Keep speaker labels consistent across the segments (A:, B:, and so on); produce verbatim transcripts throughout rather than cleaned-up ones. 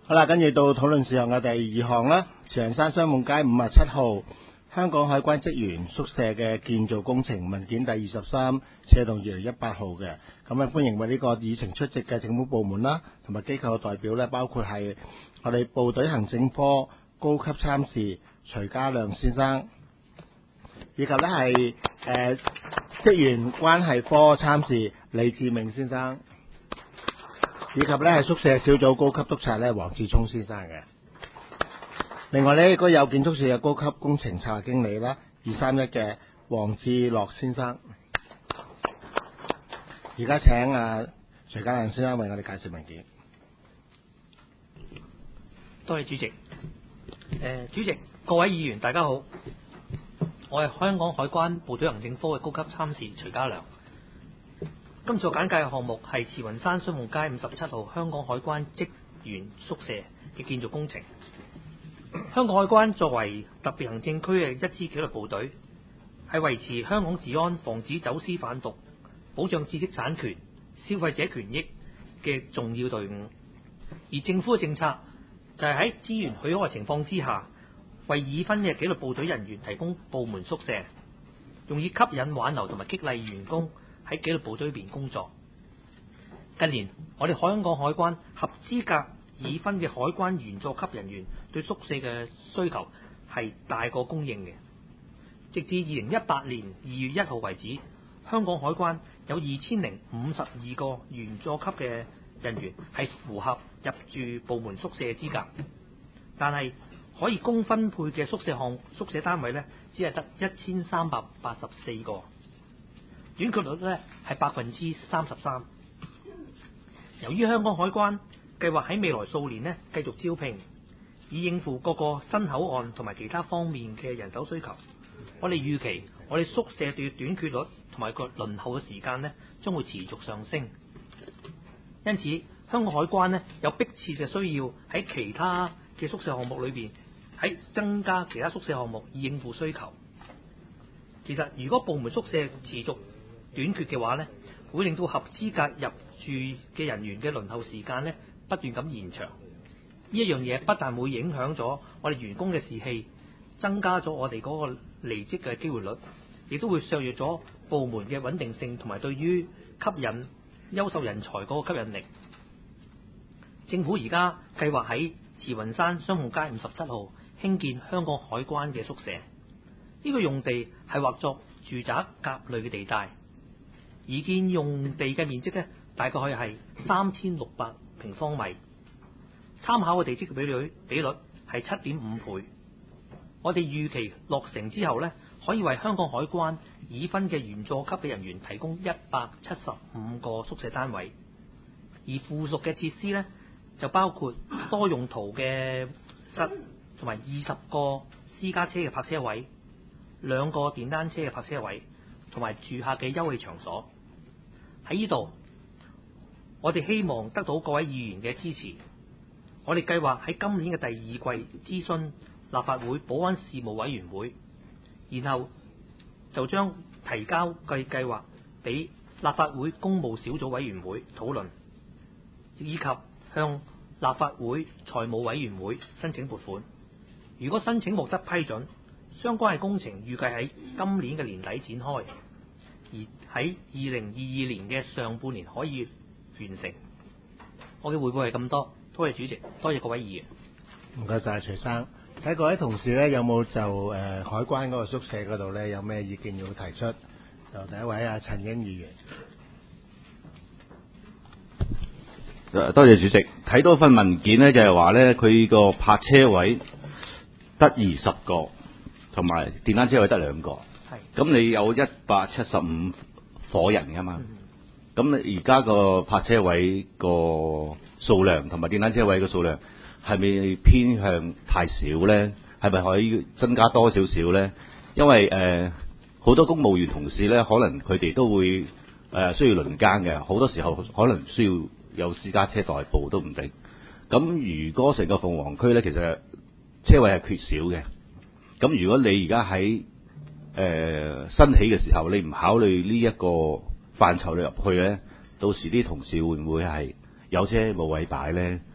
A: 好啦，跟住到討論事項嘅第二項啦，慈雲山雙夢街五十七號香港海關職員宿舍嘅建造工程文件第二十三，斜動二零一八號嘅。咁啊，歡迎為呢個議程出席嘅政府部門啦，同埋機構嘅代表咧，包括係我哋部隊行政科高級參事徐家亮先生，以及咧係誒職員關係科參事李志明先生，以及咧係宿舍小組高級督察咧黃志聰先生嘅。另外呢，個有建築署嘅高級工程策劃經理啦，二三一嘅黃志樂先生。而家請啊徐家亮先生為我哋介紹文件。
B: 多謝主席。誒、呃，主席，各位議員，大家好，我係香港海關部隊行政科嘅高級參事徐家亮。今次簡介嘅項目係慈雲山雙夢街五十七號香港海關職員宿舍嘅建造工程。香港海關作為特別行政區嘅一支紀律部隊，係維持香港治安、防止走私販毒、保障知識產權、消費者權益嘅重要隊伍。而政府嘅政策就係喺資源許可嘅情況之下，為已婚嘅紀律部隊人員提供部門宿舍，用以吸引、挽留同埋激勵員工喺紀律部隊裏邊工作。近年，我哋香港海關合資格已婚嘅海關員佐級人員對宿舍嘅需求係大過供應嘅。直至二零一八年二月一號為止，香港海關有二千零五十二個員佐級嘅人員係符合入住部門宿舍嘅資格，但係可以供分配嘅宿舍項宿舍單位呢，只係得一千三百八十四個，短缺率呢係百分之三十三。由於香港海關計劃喺未來數年呢繼續招聘，以應付各個新口岸同埋其他方面嘅人手需求，我哋預期我哋宿舍嘅短缺率同埋個輪候嘅時間呢將會持續上升。因此，香港海關呢有迫切嘅需要喺其他嘅宿舍項目裏邊喺增加其他宿舍項目以應付需求。其實，如果部門宿舍持續短缺嘅話呢，會令到合資格入住嘅人員嘅輪候時間呢不斷咁延長。呢一樣嘢不但會影響咗我哋員工嘅士氣，增加咗我哋嗰個離職嘅機會率，亦都會削弱咗部門嘅穩定性同埋對於吸引優秀人才嗰個吸引力。政府而家計劃喺慈雲山雙夢街五十七號興建香港海關嘅宿舍，呢個用地係劃作住宅甲類嘅地帶，擬建用地嘅面積呢大概係三千六百平方米，參考嘅地積比率比率係七點五倍。我哋預期落成之後呢，可以為香港海關已婚嘅員佐級嘅人員提供一百七十五個宿舍單位，而附屬嘅設施呢，就包括多用途嘅室同埋二十個私家車嘅泊車位、兩個電單車嘅泊車位，同埋住客嘅休憩場所。喺呢度，我哋希望得到各位議員嘅支持。我哋計劃喺今年嘅第二季諮詢立法會保安事務委員會，然後就將提交計計劃俾立法會公務小組委員會討論，以及向立法會財務委員會申請撥款。如果申請獲得批准，相關嘅工程預計喺今年嘅年底展開，而喺二零二二年嘅上半年可以完成。我嘅匯報係咁多，多謝主席，多謝各位議員。
A: 唔該晒徐生。睇各位同事咧，有冇就誒、呃、海關嗰個宿舍嗰度咧有咩意見要提出？就第一位啊陳英議員。
C: 多謝主席。睇到份文件呢，就係話呢，佢個泊車位得二十個，同埋電單車位得兩個。係。咁你有一百七十五伙人噶嘛？咁你而家個泊車位個數量同埋電單車位嘅數量係咪偏向太少呢？係咪可以增加多少少呢？因為誒好、呃、多公務員同事呢，可能佢哋都會誒、呃、需要輪更嘅，好多時候可能需要有私家車代步都唔定。咁如果成個鳳凰區呢，其實車位係缺少嘅。咁如果你而家喺誒新起嘅時候，你唔考慮呢一個範疇你入去呢，到時啲同事會唔會係有車冇位擺呢？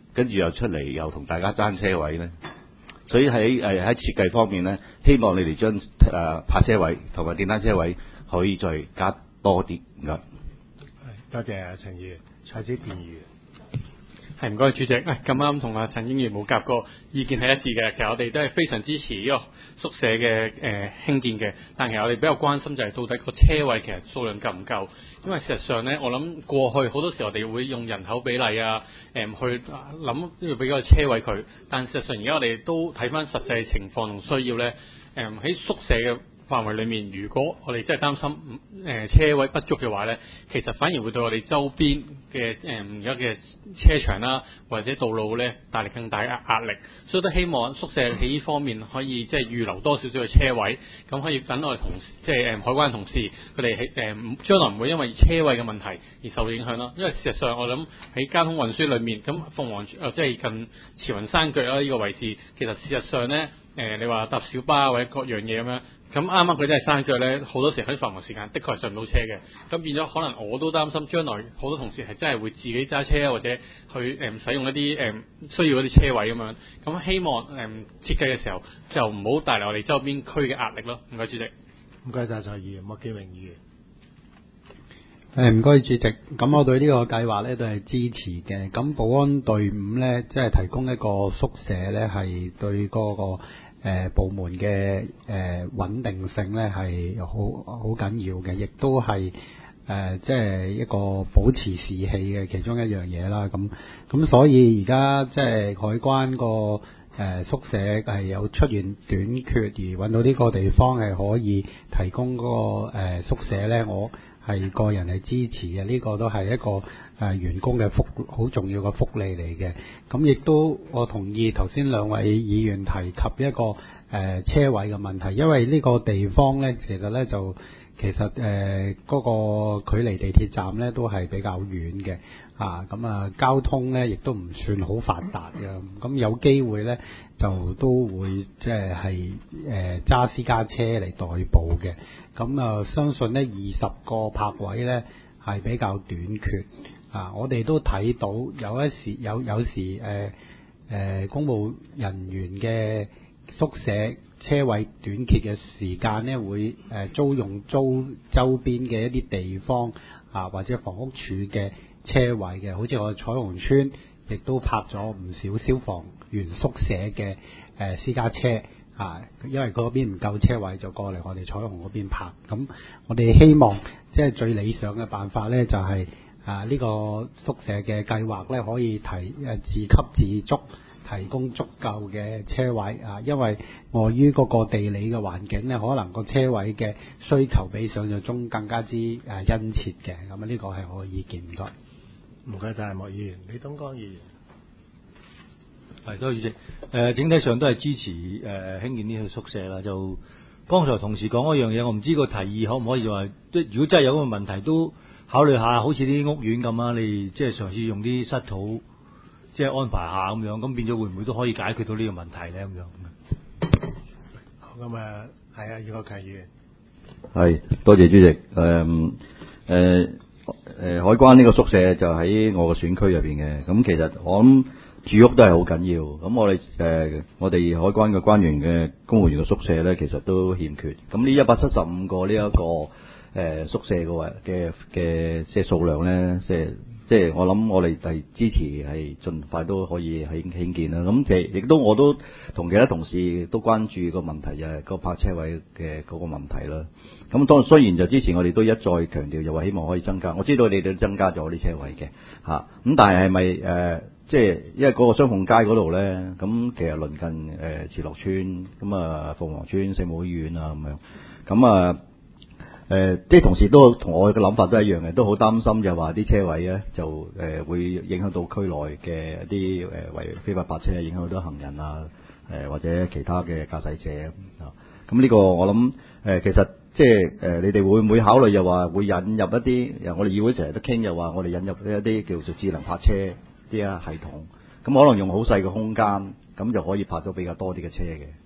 C: 跟住又出嚟又同大家爭車位咧。所以喺誒喺設計方面咧，希望你哋將誒泊車位同埋電單車位可以再加多啲。唔該。
A: 多謝陳議員，蔡子健議員。
D: 係唔該主席，誒咁啱同阿陳議員冇夾過，意見係一致嘅。其實我哋都係非常支持呢個宿舍嘅誒、呃、興建嘅，但其實我哋比較關心就係到底個車位其實數量夠唔夠？因為事實上咧，我諗過去好多時我哋會用人口比例啊，誒、呃、去諗要俾個車位佢，但事實上而家我哋都睇翻實際情況同需要咧，誒、呃、喺宿舍嘅範圍裏面，如果我哋真係擔心誒、呃、車位不足嘅話咧，其實反而會對我哋周邊嘅誒而家嘅車場啦，或者道路咧帶嚟更大嘅壓力，所以都希望宿舍喺呢方面可以即係預留多少少嘅車位，咁可以等我哋同即係誒海關同事佢哋喺誒將來唔會因為車位嘅問題而受影響咯。因為事實上我諗喺交通運輸裏面，咁鳳凰誒即係近慈雲山腳啦呢個位置，其實事實上咧誒、呃、你話搭小巴或者各樣嘢咁樣。咁啱啱佢真係山腳咧，好多時喺繁忙時間，的確係上唔到車嘅。咁變咗，可能我都擔心將來好多同事係真係會自己揸車啊，或者去誒、嗯、使用一啲誒、嗯、需要嗰啲車位咁樣。咁希望誒、嗯、設計嘅時候就唔好帶嚟我哋周邊區嘅壓力咯。唔該主席。
A: 唔該晒蔡議員，麥建榮議員。
E: 誒唔該主席，咁我對呢個計劃咧都係支持嘅。咁保安隊伍咧，即係提供一個宿舍咧，係對嗰、那個。誒、呃、部門嘅誒、呃、穩定性咧係好好緊要嘅，亦都係誒即係一個保持士氣嘅其中一樣嘢啦。咁咁所以而家即係海關個誒、呃、宿舍係有出現短缺，而揾到呢個地方係可以提供嗰、那個、呃、宿舍咧，我係個人係支持嘅。呢、這個都係一個誒、呃、員工嘅福好重要嘅福利嚟嘅。咁亦都我同意頭先兩位議員提及一個誒、呃、車位嘅問題，因為呢個地方咧其實咧就其實誒嗰、呃那個距離地鐵站咧都係比較遠嘅啊，咁啊交通咧亦都唔算好發達嘅，咁有機會咧就都會即係係誒揸私家車嚟代步嘅，咁啊相信咧二十個泊位咧係比較短缺。啊！我哋都睇到有一時有有時誒誒、呃呃、公務人員嘅宿舍車位短缺嘅時間咧，會誒、呃、租用租周邊嘅一啲地方啊，或者房屋署嘅車位嘅，好似我哋彩虹邨亦都泊咗唔少消防員宿舍嘅誒、呃、私家車啊，因為嗰邊唔夠車位，就過嚟我哋彩虹嗰邊泊。咁我哋希望即係最理想嘅辦法咧，就係、是。啊！呢、這個宿舍嘅計劃咧，可以提誒自給自足，提供足夠嘅車位啊！因為礙於嗰個地理嘅環境咧，可能個車位嘅需求比想像中更加之誒、啊、殷切嘅。咁啊，呢個係我嘅意見。唔該。
A: 唔該晒，莫議員，李東江議員。
F: 係，多謝主席。誒、呃，整體上都係支持誒、呃、興建呢個宿舍啦。就剛才同事講一樣嘢，我唔知個提議可唔可以話，即如果真係有個問題都。考慮下，好似啲屋苑咁啊，你即係嘗試用啲濕土，即係安排下咁樣，咁變咗會唔會都可以解決到呢個問題咧？咁樣。
A: 好，咁啊，係啊，袁國強議員。
C: 係，多謝主席。誒、嗯、誒、呃、海關呢個宿舍就喺我個選區入邊嘅。咁其實我諗住屋都係好緊要。咁我哋誒、呃、我哋海關嘅關員嘅公務員嘅宿舍咧，其實都欠缺。咁呢一百七十五個呢、這、一個。誒、呃、宿舍嘅位嘅嘅即係數量咧，即係即係我諗我哋係支持係盡快都可以係興建啦。咁其實亦都我都同其他同事都關注個問題就係個泊車位嘅嗰個問題啦。咁當然雖然就之前我哋都一再強調，就話希望可以增加。我知道你哋都增加咗啲車位嘅嚇，咁、啊、但係係咪誒即係因為嗰個雙鳳街嗰度咧，咁其實鄰近誒慈樂邨咁啊鳳凰邨聖母醫院啊咁樣咁啊。誒、呃，即係同時都同我嘅諗法都一樣嘅，都好擔心就話啲車位咧就誒、呃、會影響到區內嘅一啲誒違非法泊車，影響到多行人啊，誒、呃、或者其他嘅駕駛者啊。咁呢個我諗誒、呃，其實即係誒、呃，你哋會唔會考慮又話會引入一啲？我哋議會成日都傾，又話我哋引入一啲叫做智能泊車啲啊系統，咁可能用好細嘅空間，咁就可以泊到比較多啲嘅車嘅。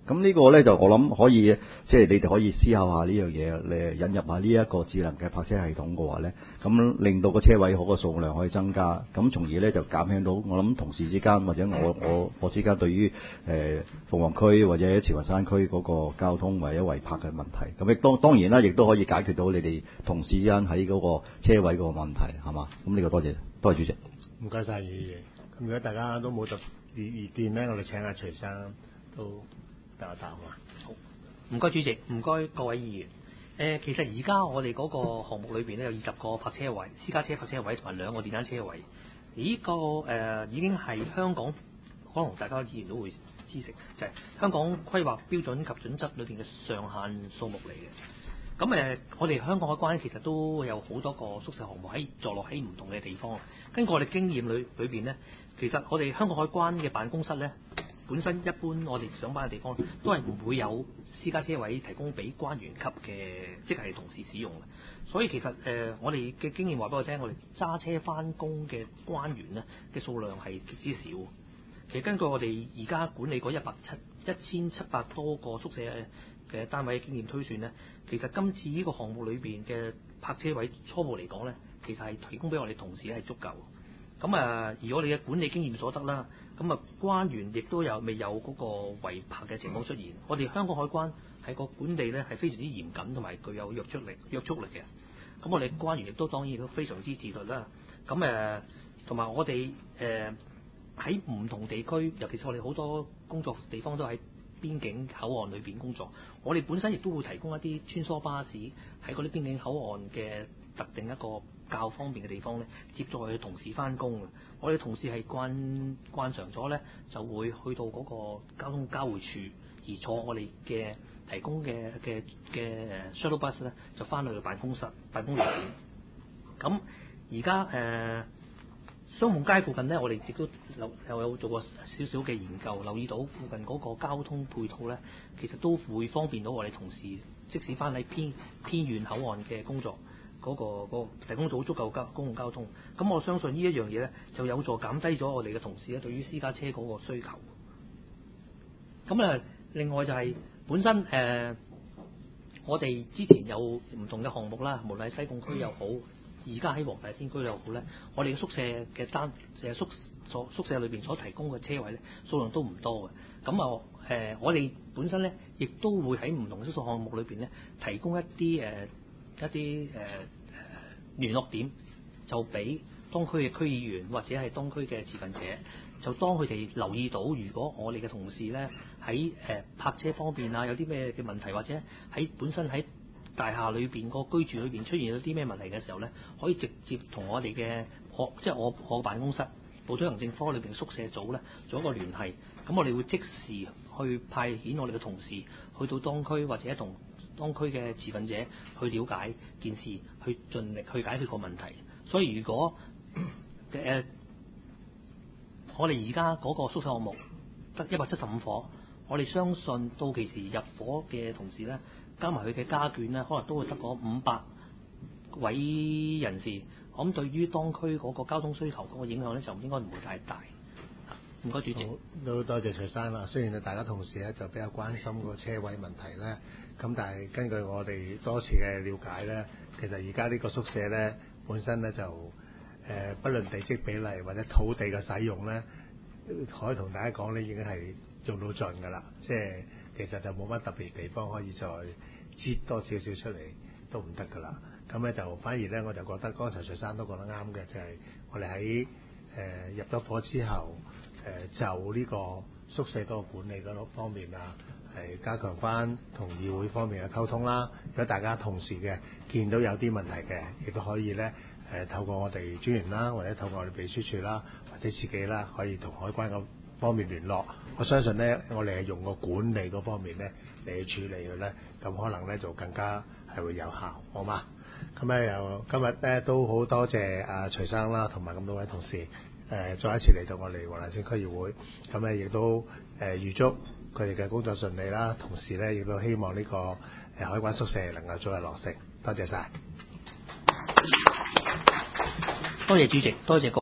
G: 咁呢個咧就我諗可以，即係你哋可以思考下呢樣嘢，你引入下呢一個智能嘅泊車系統嘅話咧，咁令到個車位好個數量可以增加，咁從而咧就減輕到我諗同事之間或者我我我之間對於誒鳳凰區或者慈雲山區嗰個交通或者違泊嘅問題。咁亦當當然啦，亦都可以解決到你哋同事之間喺嗰個車位嗰個問題，係嘛？咁呢個多謝，多謝主席。
A: 唔該晒，余議員。咁如果大家都冇特意意見咧，我哋請阿徐生都答一答嘛。
B: 好，唔該主席，唔該各位議員。誒、呃，其實而家我哋嗰個項目裏邊咧有二十個泊車位，私家車泊車位同埋兩個電單車位。呢、這個誒、呃、已經係香港，可能大家議員都會知識，就係、是、香港規劃標準及準則裏邊嘅上限數目嚟嘅。咁誒、呃，我哋香港海關其實都有好多個宿舍項目喺坐落喺唔同嘅地方。根據我哋經驗裏裏邊咧，其實我哋香港海關嘅辦公室咧，本身一般我哋上班嘅地方都係唔會有私家車位提供俾關員級嘅即係同事使用嘅。所以其實誒、呃，我哋嘅經驗話俾我聽，我哋揸車翻工嘅關員咧嘅數量係極之少。其實根據我哋而家管理嗰一百七一千七百多個宿舍嘅單位嘅經驗推算咧，其實今次呢個項目裏邊嘅泊車位初步嚟講咧，其實係提供俾我哋同事咧係足夠。咁啊，而我哋嘅管理經驗所得啦，咁啊關員亦都有未有嗰個違泊嘅情況出現。我哋香港海關係個管理咧係非常之嚴謹同埋具有約束力約束力嘅。咁我哋關員亦都當然都非常之自律啦。咁誒同埋我哋誒喺唔同地區，尤其是我哋好多工作地方都喺邊境口岸裏邊工作，我哋本身亦都會提供一啲穿梭巴士喺嗰啲邊境口岸嘅特定一個較方便嘅地方咧，接載佢同事翻工嘅。我哋同事係慣慣常咗咧，就會去到嗰個交通交匯處，而坐我哋嘅提供嘅嘅嘅誒 shuttle bus 咧，就翻去辦公室辦公地點。咁而家誒雙鳳街附近咧，我哋亦都有又有做過少少嘅研究，留意到附近嗰個交通配套咧，其實都會方便到我哋同事，即使翻喺偏偏遠口岸嘅工作。嗰、那個嗰、那個、提供到足夠交公共交通，咁我相信呢一樣嘢咧，就有助減低咗我哋嘅同事咧對於私家車嗰個需求。咁啊，另外就係本身誒、呃，我哋之前有唔同嘅項目啦，無論喺西貢區又好，而家喺黃大仙區又好咧，我哋嘅宿舍嘅單誒宿所宿舍裏邊所提供嘅車位咧，數量都唔多嘅。咁啊誒，我哋本身咧亦都會喺唔同嘅宿舍項目裏邊咧，提供一啲誒。呃一啲誒誒聯絡點，就俾當區嘅區議員或者係當區嘅持份者，就當佢哋留意到，如果我哋嘅同事咧喺誒泊車方面啊，有啲咩嘅問題，或者喺本身喺大廈裏邊個居住裏邊出現咗啲咩問題嘅時候咧，可以直接同我哋嘅我即係我我辦公室部長行政科裏邊宿舍組咧做一個聯繫，咁我哋會即時去派遣我哋嘅同事去到當區或者同當區嘅持份者去了解件事，去盡力去解決個問題。所以如果誒、呃、我哋而家嗰個宿舍項目得一百七十五伙，我哋相信到期時入伙嘅同事咧，加埋佢嘅家眷咧，可能都會得嗰五百位人士。我諗對於當區嗰個交通需求嗰個影響咧，就應該唔會太大。唔該，主席。
A: 都多謝徐生啦。雖然大家同事咧就比較關心個車位問題咧，咁但係根據我哋多次嘅了解咧，其實而家呢個宿舍咧本身咧就誒、呃，不論地積比例或者土地嘅使用咧，可以同大家講咧已經係用到盡㗎啦。即係其實就冇乜特別地方可以再擠多少少出嚟都唔得㗎啦。咁咧就反而咧我就覺得剛才徐生都講得啱嘅，就係、是、我哋喺誒入咗伙之後。誒、呃、就呢個宿舍嗰個管理嗰方面啊，係加強翻同議會方面嘅溝通啦。如果大家同時嘅見到有啲問題嘅，亦都可以咧誒、呃、透過我哋專員啦，或者透過我哋秘書處啦，或者自己啦，可以同海關嗰方面聯絡。我相信咧，我哋係用個管理嗰方面咧嚟去處理嘅咧，咁可能咧就更加係會有效，好嘛？咁咧又今日咧都好多謝阿、啊、徐生啦，同埋咁多位同事。誒、呃、再一次嚟到我哋黃大仙區議會，咁咧亦都誒、呃、預祝佢哋嘅工作順利啦。同時咧，亦都希望呢、這個誒、呃、海關宿舍能夠早日落成。多謝晒，
B: 多謝主席，多謝各